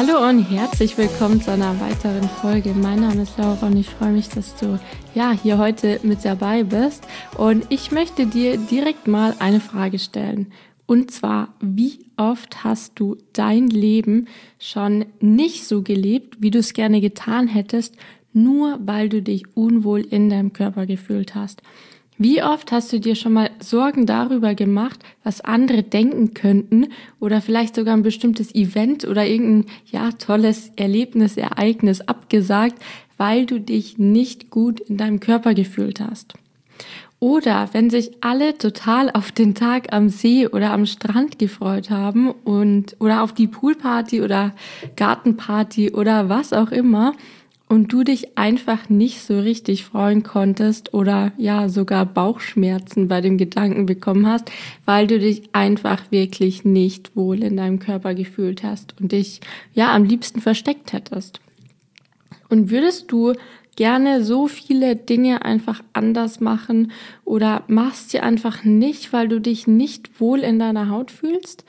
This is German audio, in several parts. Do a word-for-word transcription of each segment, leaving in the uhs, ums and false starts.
Hallo und herzlich willkommen zu einer weiteren Folge. Mein Name ist Laura und ich freue mich, dass du ja hier heute mit dabei bist. Und ich möchte dir direkt mal eine Frage stellen. Und zwar, wie oft hast du dein Leben schon nicht so gelebt, wie du es gerne getan hättest, nur weil du dich unwohl in deinem Körper gefühlt hast? Wie oft hast du dir schon mal Sorgen darüber gemacht, was andere denken könnten oder vielleicht sogar ein bestimmtes Event oder irgendein ja tolles Erlebnis, Ereignis abgesagt, weil du dich nicht gut in deinem Körper gefühlt hast? Oder wenn sich alle total auf den Tag am See oder am Strand gefreut haben und oder auf die Poolparty oder Gartenparty oder was auch immer, und du dich einfach nicht so richtig freuen konntest oder ja sogar Bauchschmerzen bei dem Gedanken bekommen hast, weil du dich einfach wirklich nicht wohl in deinem Körper gefühlt hast und dich ja am liebsten versteckt hättest. Und würdest du gerne so viele Dinge einfach anders machen oder machst sie einfach nicht, weil du dich nicht wohl in deiner Haut fühlst?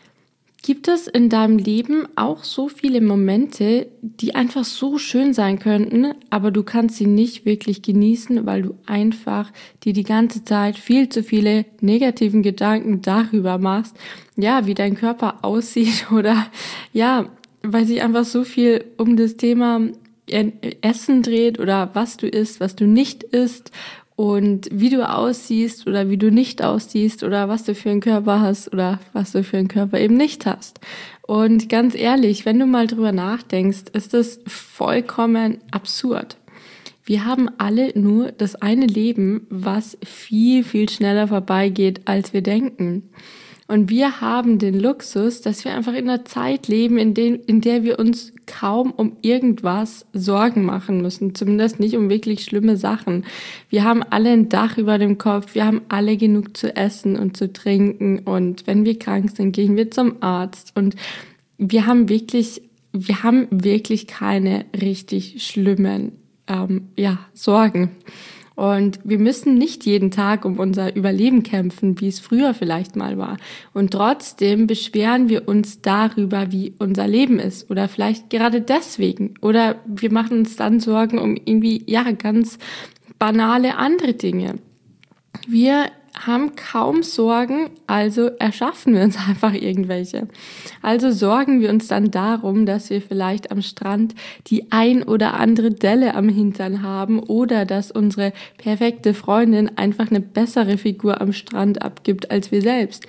Gibt es in deinem Leben auch so viele Momente, die einfach so schön sein könnten, aber du kannst sie nicht wirklich genießen, weil du einfach dir die ganze Zeit viel zu viele negativen Gedanken darüber machst, ja, wie dein Körper aussieht oder ja, weil sich einfach so viel um das Thema Essen dreht oder was du isst, was du nicht isst und wie du aussiehst oder wie du nicht aussiehst oder was du für einen Körper hast oder was du für einen Körper eben nicht hast. Und ganz ehrlich, wenn du mal drüber nachdenkst, ist das vollkommen absurd. Wir haben alle nur das eine Leben, was viel, viel schneller vorbeigeht, als wir denken. Und wir haben den Luxus, dass wir einfach in einer Zeit leben, in, den, in der wir uns kaum um irgendwas Sorgen machen müssen. Zumindest nicht um wirklich schlimme Sachen. Wir haben alle ein Dach über dem Kopf. Wir haben alle genug zu essen und zu trinken. Und wenn wir krank sind, gehen wir zum Arzt. Und wir haben wirklich, wir haben wirklich keine richtig schlimmen ähm, ja, Sorgen. Und wir müssen nicht jeden Tag um unser Überleben kämpfen, wie es früher vielleicht mal war. Und trotzdem beschweren wir uns darüber, wie unser Leben ist. Oder vielleicht gerade deswegen. Oder wir machen uns dann Sorgen um irgendwie, ja, ganz banale andere Dinge. Wir haben kaum Sorgen, also erschaffen wir uns einfach irgendwelche. Also sorgen wir uns dann darum, dass wir vielleicht am Strand die ein oder andere Delle am Hintern haben oder dass unsere perfekte Freundin einfach eine bessere Figur am Strand abgibt als wir selbst.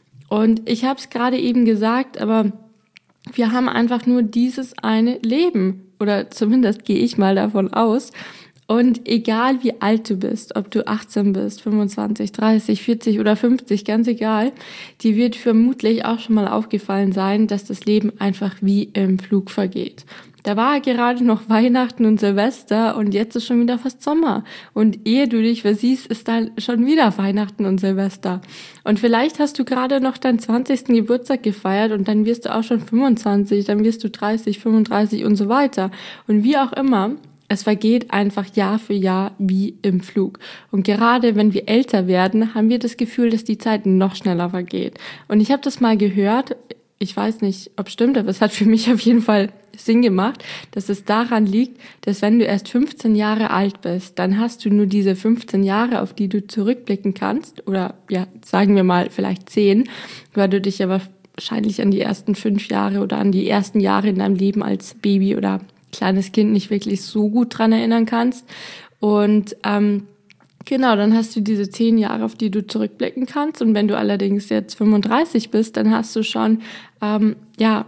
Und ich habe es gerade eben gesagt, aber wir haben einfach nur dieses eine Leben. Oder zumindest gehe ich mal davon aus. Und egal wie alt du bist, ob du achtzehn bist, fünfundzwanzig, dreißig, vierzig oder fünfzig, ganz egal, dir wird vermutlich auch schon mal aufgefallen sein, dass das Leben einfach wie im Flug vergeht. Da war gerade noch Weihnachten und Silvester und jetzt ist schon wieder fast Sommer. Und ehe du dich versiehst, ist dann schon wieder Weihnachten und Silvester. Und vielleicht hast du gerade noch deinen zwanzigsten Geburtstag gefeiert und dann wirst du auch schon fünfundzwanzig, dann wirst du dreißig, fünfunddreißig und so weiter. Und wie auch immer, es vergeht einfach Jahr für Jahr wie im Flug. Und gerade wenn wir älter werden, haben wir das Gefühl, dass die Zeit noch schneller vergeht. Und ich habe das mal gehört, ich weiß nicht, ob es stimmt, aber es hat für mich auf jeden Fall Sinn gemacht, dass es daran liegt, dass wenn du erst fünfzehn Jahre alt bist, dann hast du nur diese fünfzehn Jahre, auf die du zurückblicken kannst. Oder ja, sagen wir mal vielleicht zehn, weil du dich aber wahrscheinlich an die ersten fünf Jahre oder an die ersten Jahre in deinem Leben als Baby oder kleines Kind nicht wirklich so gut dran erinnern kannst. Und ähm, genau, dann hast du diese zehn Jahre, auf die du zurückblicken kannst. Und wenn du allerdings jetzt fünfunddreißig bist, dann hast du schon ähm, ja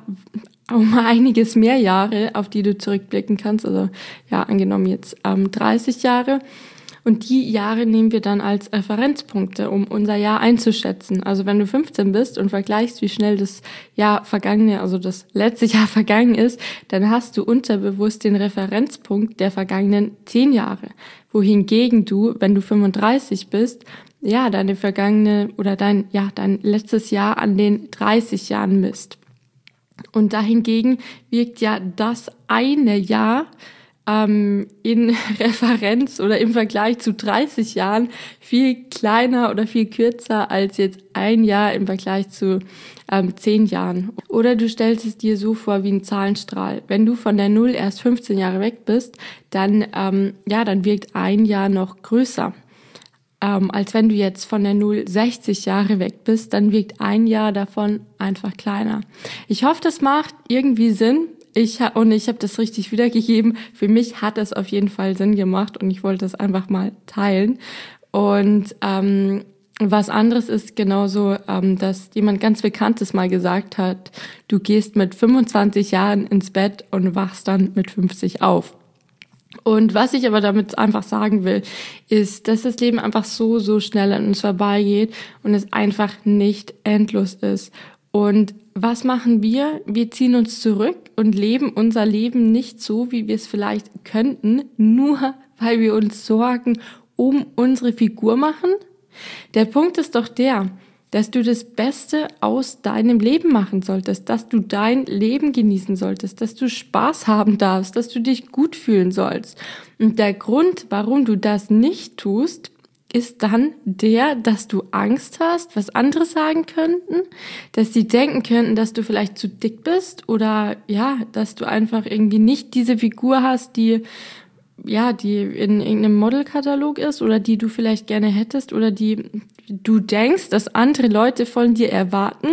um einiges mehr Jahre, auf die du zurückblicken kannst. Also ja, angenommen jetzt ähm, dreißig Jahre. Und die Jahre nehmen wir dann als Referenzpunkte, um unser Jahr einzuschätzen. Also wenn du fünfzehn bist und vergleichst, wie schnell das Jahr vergangene, also das letzte Jahr vergangen ist, dann hast du unterbewusst den Referenzpunkt der vergangenen zehn Jahre. Wohingegen du, wenn du fünfunddreißig bist, ja, deine vergangene oder dein, ja, dein letztes Jahr an den dreißig Jahren misst. Und dahingegen wirkt ja das eine Jahr ähm, in Referenz oder im Vergleich zu dreißig Jahren viel kleiner oder viel kürzer als jetzt ein Jahr im Vergleich zu ähm, zehn Jahren. Oder du stellst es dir so vor wie ein Zahlenstrahl. Wenn du von der Null erst fünfzehn Jahre weg bist, dann, ähm, ja, dann wirkt ein Jahr noch größer. Ähm, als wenn du jetzt von der Null sechzig Jahre weg bist, dann wirkt ein Jahr davon einfach kleiner. Ich hoffe, das macht irgendwie Sinn. Ich ha- und ich habe das richtig wiedergegeben. Für mich hat das auf jeden Fall Sinn gemacht und ich wollte das einfach mal teilen. Und ähm, was anderes ist genauso, ähm, dass jemand ganz Bekanntes mal gesagt hat, du gehst mit fünfundzwanzig Jahren ins Bett und wachst dann mit fünfzig auf. Und was ich aber damit einfach sagen will, ist, dass das Leben einfach so, so schnell an uns vorbeigeht und es einfach nicht endlos ist. Und was machen wir? Wir ziehen uns zurück und leben unser Leben nicht so, wie wir es vielleicht könnten, nur weil wir uns Sorgen um unsere Figur machen. Der Punkt ist doch der, dass du das Beste aus deinem Leben machen solltest, dass du dein Leben genießen solltest, dass du Spaß haben darfst, dass du dich gut fühlen sollst. Und der Grund, warum du das nicht tust, ist dann der, dass du Angst hast, was andere sagen könnten, dass sie denken könnten, dass du vielleicht zu dick bist oder ja, dass du einfach irgendwie nicht diese Figur hast, die ja, die in irgendeinem Modelkatalog ist oder die du vielleicht gerne hättest oder die du denkst, dass andere Leute von dir erwarten.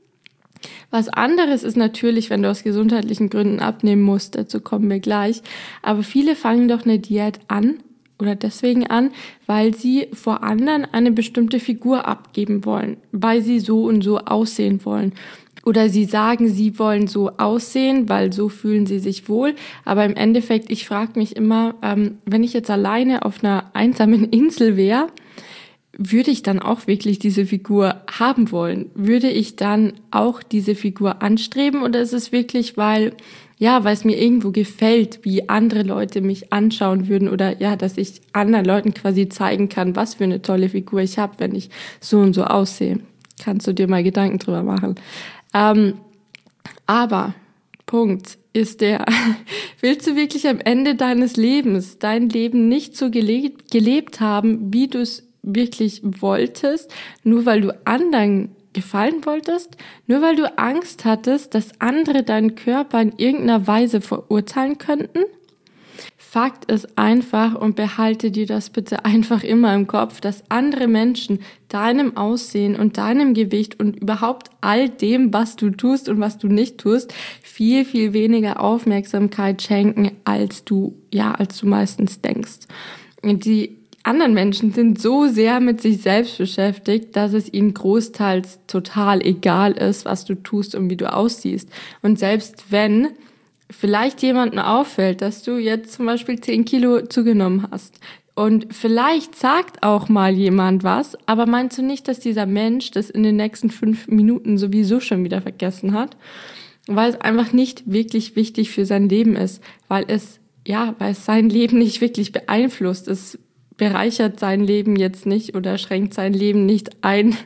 Was anderes ist natürlich, wenn du aus gesundheitlichen Gründen abnehmen musst, dazu kommen wir gleich. Aber viele fangen doch eine Diät an oder deswegen an, weil sie vor anderen eine bestimmte Figur abgeben wollen, weil sie so und so aussehen wollen. Oder sie sagen, sie wollen so aussehen, weil so fühlen sie sich wohl. Aber im Endeffekt, ich frage mich immer, ähm, wenn ich jetzt alleine auf einer einsamen Insel wäre, würde ich dann auch wirklich diese Figur haben wollen? Würde ich dann auch diese Figur anstreben? Oder ist es wirklich, weil, ja, weil es mir irgendwo gefällt, wie andere Leute mich anschauen würden oder ja, dass ich anderen Leuten quasi zeigen kann, was für eine tolle Figur ich habe, wenn ich so und so aussehe? Kannst du dir mal Gedanken drüber machen. Ähm, aber, Punkt ist der, willst du wirklich am Ende deines Lebens dein Leben nicht so gelebt, gelebt haben, wie du es wirklich wolltest, nur weil du anderen gefallen wolltest, nur weil du Angst hattest, dass andere deinen Körper in irgendeiner Weise verurteilen könnten? Fakt ist einfach und behalte dir das bitte einfach immer im Kopf, dass andere Menschen deinem Aussehen und deinem Gewicht und überhaupt all dem, was du tust und was du nicht tust, viel, viel weniger Aufmerksamkeit schenken, als du, ja, als du meistens denkst. Und die anderen Menschen sind so sehr mit sich selbst beschäftigt, dass es ihnen großteils total egal ist, was du tust und wie du aussiehst. Und selbst wenn vielleicht jemandem auffällt, dass du jetzt zum Beispiel zehn Kilo zugenommen hast und vielleicht sagt auch mal jemand was, aber meinst du nicht, dass dieser Mensch das in den nächsten fünf Minuten sowieso schon wieder vergessen hat? Weil es einfach nicht wirklich wichtig für sein Leben ist, weil es, ja, weil es sein Leben nicht wirklich beeinflusst. Es bereichert sein Leben jetzt nicht oder schränkt sein Leben nicht ein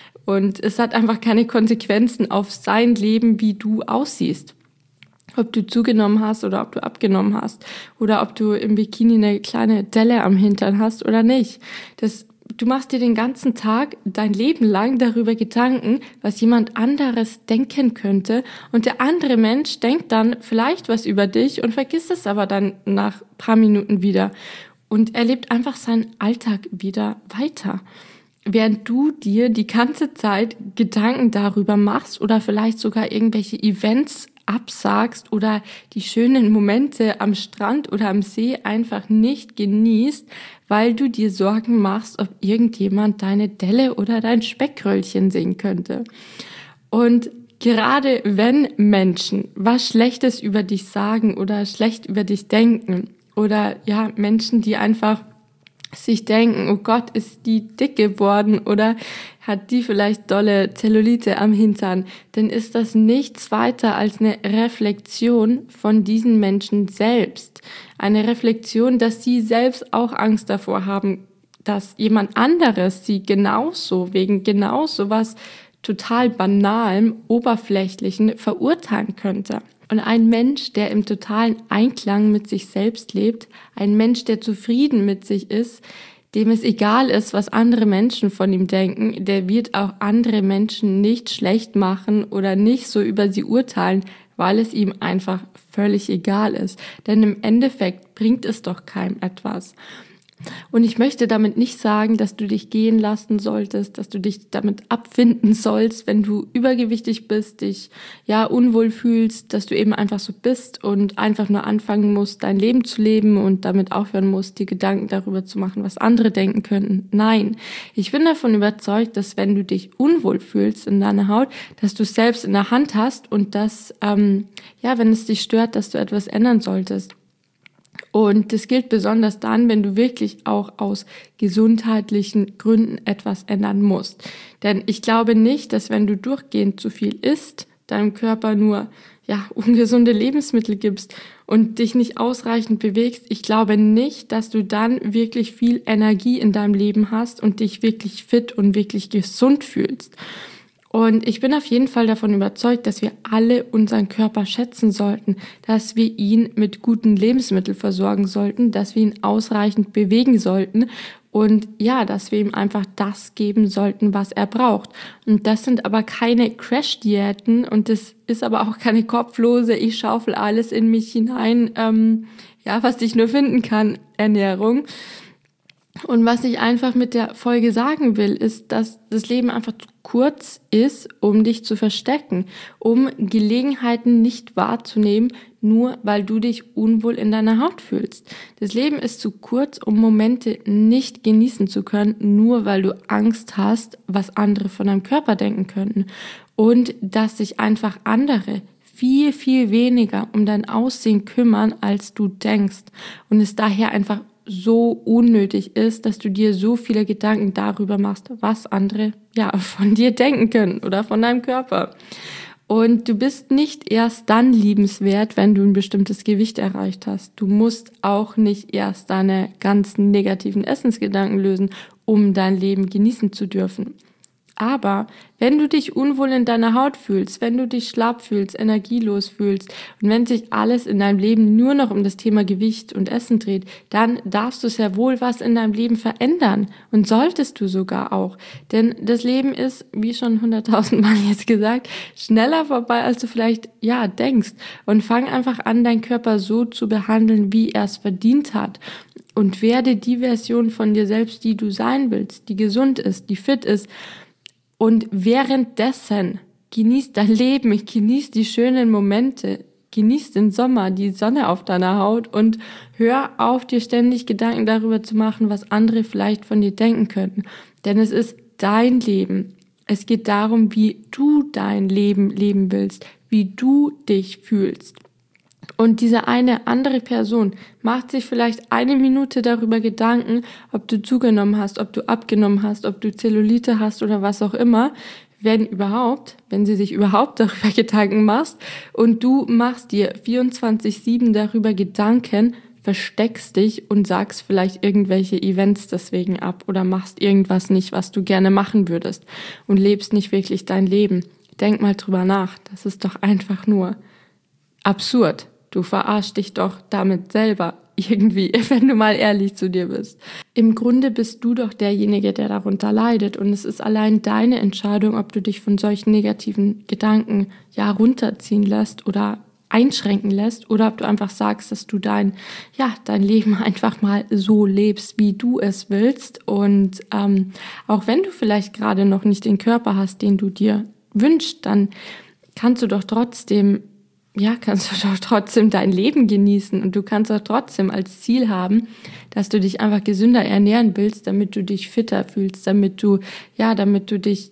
und es hat einfach keine Konsequenzen auf sein Leben, wie du aussiehst. Ob du zugenommen hast oder ob du abgenommen hast oder ob du im Bikini eine kleine Delle am Hintern hast oder nicht. Das, du machst dir den ganzen Tag, dein Leben lang darüber Gedanken, was jemand anderes denken könnte und der andere Mensch denkt dann vielleicht was über dich und vergisst es aber dann nach ein paar Minuten wieder und er lebt einfach seinen Alltag wieder weiter. Während du dir die ganze Zeit Gedanken darüber machst oder vielleicht sogar irgendwelche Events absagst oder die schönen Momente am Strand oder am See einfach nicht genießt, weil du dir Sorgen machst, ob irgendjemand deine Delle oder dein Speckröllchen sehen könnte. Und gerade wenn Menschen was Schlechtes über dich sagen oder schlecht über dich denken oder ja, Menschen, die einfach sich denken, oh Gott, ist die dick geworden oder hat die vielleicht dolle Zellulite am Hintern, dann ist das nichts weiter als eine Reflexion von diesen Menschen selbst. Eine Reflexion, dass sie selbst auch Angst davor haben, dass jemand anderes sie genauso, wegen genau sowas total banalem, oberflächlichen verurteilen könnte. Und ein Mensch, der im totalen Einklang mit sich selbst lebt, ein Mensch, der zufrieden mit sich ist, dem es egal ist, was andere Menschen von ihm denken, der wird auch andere Menschen nicht schlecht machen oder nicht so über sie urteilen, weil es ihm einfach völlig egal ist. Denn im Endeffekt bringt es doch keinem etwas. Und ich möchte damit nicht sagen, dass du dich gehen lassen solltest, dass du dich damit abfinden sollst, wenn du übergewichtig bist, dich ja unwohl fühlst, dass du eben einfach so bist und einfach nur anfangen musst, dein Leben zu leben und damit aufhören musst, dir Gedanken darüber zu machen, was andere denken könnten. Nein, ich bin davon überzeugt, dass wenn du dich unwohl fühlst in deiner Haut, dass du es selbst in der Hand hast und dass, ähm, ja, wenn es dich stört, dass du etwas ändern solltest. Und das gilt besonders dann, wenn du wirklich auch aus gesundheitlichen Gründen etwas ändern musst. Denn ich glaube nicht, dass wenn du durchgehend zu viel isst, deinem Körper nur ja ungesunde Lebensmittel gibst und dich nicht ausreichend bewegst, ich glaube nicht, dass du dann wirklich viel Energie in deinem Leben hast und dich wirklich fit und wirklich gesund fühlst. Und ich bin auf jeden Fall davon überzeugt, dass wir alle unseren Körper schätzen sollten, dass wir ihn mit guten Lebensmitteln versorgen sollten, dass wir ihn ausreichend bewegen sollten und ja, dass wir ihm einfach das geben sollten, was er braucht. Und das sind aber keine Crash-Diäten und das ist aber auch keine kopflose, ich schaufel alles in mich hinein, ähm, ja, was ich nur finden kann, Ernährung. Und was ich einfach mit der Folge sagen will, ist, dass das Leben einfach zu kurz ist, um dich zu verstecken, um Gelegenheiten nicht wahrzunehmen, nur weil du dich unwohl in deiner Haut fühlst. Das Leben ist zu kurz, um Momente nicht genießen zu können, nur weil du Angst hast, was andere von deinem Körper denken könnten. Und dass sich einfach andere viel, viel weniger um dein Aussehen kümmern, als du denkst. Und es daher einfach so unnötig ist, dass du dir so viele Gedanken darüber machst, was andere ja von dir denken können oder von deinem Körper. Und du bist nicht erst dann liebenswert, wenn du ein bestimmtes Gewicht erreicht hast. Du musst auch nicht erst deine ganzen negativen Essensgedanken lösen, um dein Leben genießen zu dürfen. Aber wenn du dich unwohl in deiner Haut fühlst, wenn du dich schlapp fühlst, energielos fühlst und wenn sich alles in deinem Leben nur noch um das Thema Gewicht und Essen dreht, dann darfst du sehr wohl was in deinem Leben verändern und solltest du sogar auch. Denn das Leben ist, wie schon hunderttausend Mal jetzt gesagt, schneller vorbei, als du vielleicht ja denkst. Und fang einfach an, deinen Körper so zu behandeln, wie er es verdient hat. Und werde die Version von dir selbst, die du sein willst, die gesund ist, die fit ist. Und währenddessen genieß dein Leben, genieß die schönen Momente, genieß den Sommer, die Sonne auf deiner Haut und hör auf, dir ständig Gedanken darüber zu machen, was andere vielleicht von dir denken könnten. Denn es ist dein Leben. Es geht darum, wie du dein Leben leben willst, wie du dich fühlst. Und diese eine andere Person macht sich vielleicht eine Minute darüber Gedanken, ob du zugenommen hast, ob du abgenommen hast, ob du Zellulite hast oder was auch immer, wenn überhaupt, wenn sie sich überhaupt darüber Gedanken machst und du machst dir vierundzwanzig sieben darüber Gedanken, versteckst dich und sagst vielleicht irgendwelche Events deswegen ab oder machst irgendwas nicht, was du gerne machen würdest und lebst nicht wirklich dein Leben. Denk mal drüber nach, das ist doch einfach nur absurd. Du verarschst dich doch damit selber irgendwie, wenn du mal ehrlich zu dir bist. Im Grunde bist du doch derjenige, der darunter leidet und es ist allein deine Entscheidung, ob du dich von solchen negativen Gedanken ja runterziehen lässt oder einschränken lässt oder ob du einfach sagst, dass du dein ja dein Leben einfach mal so lebst, wie du es willst und ähm, auch wenn du vielleicht gerade noch nicht den Körper hast, den du dir wünschst, dann kannst du doch trotzdem ja, kannst du doch trotzdem dein Leben genießen und du kannst doch trotzdem als Ziel haben, dass du dich einfach gesünder ernähren willst, damit du dich fitter fühlst, damit du, ja, damit du dich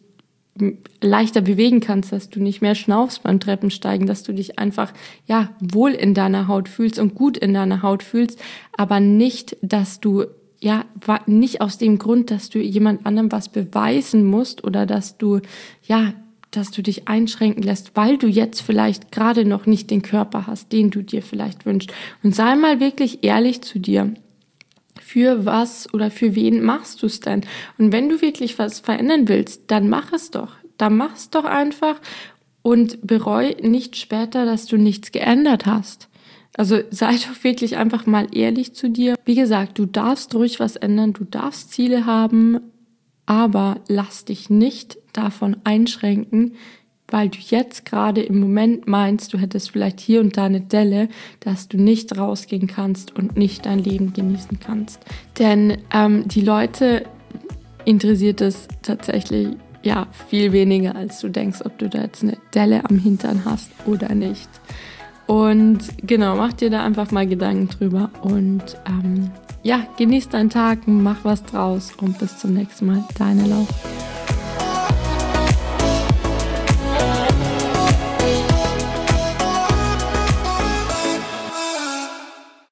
leichter bewegen kannst, dass du nicht mehr schnaufst beim Treppensteigen, dass du dich einfach, ja, wohl in deiner Haut fühlst und gut in deiner Haut fühlst, aber nicht, dass du, ja, nicht aus dem Grund, dass du jemand anderem was beweisen musst oder dass du, ja, dass du dich einschränken lässt, weil du jetzt vielleicht gerade noch nicht den Körper hast, den du dir vielleicht wünschst. Und sei mal wirklich ehrlich zu dir. Für was oder für wen machst du es denn? Und wenn du wirklich was verändern willst, dann mach es doch. dann mach's doch einfach und bereu nicht später, dass du nichts geändert hast. Also sei doch wirklich einfach mal ehrlich zu dir. Wie gesagt, du darfst ruhig was ändern, du darfst Ziele haben, aber lass dich nicht davon einschränken, weil du jetzt gerade im Moment meinst, du hättest vielleicht hier und da eine Delle, dass du nicht rausgehen kannst und nicht dein Leben genießen kannst. Denn ähm, die Leute interessiert es tatsächlich ja viel weniger, als du denkst, ob du da jetzt eine Delle am Hintern hast oder nicht. Und genau, mach dir da einfach mal Gedanken drüber und ähm, ja, genieß deinen Tag, mach was draus und bis zum nächsten Mal. Deine Laura.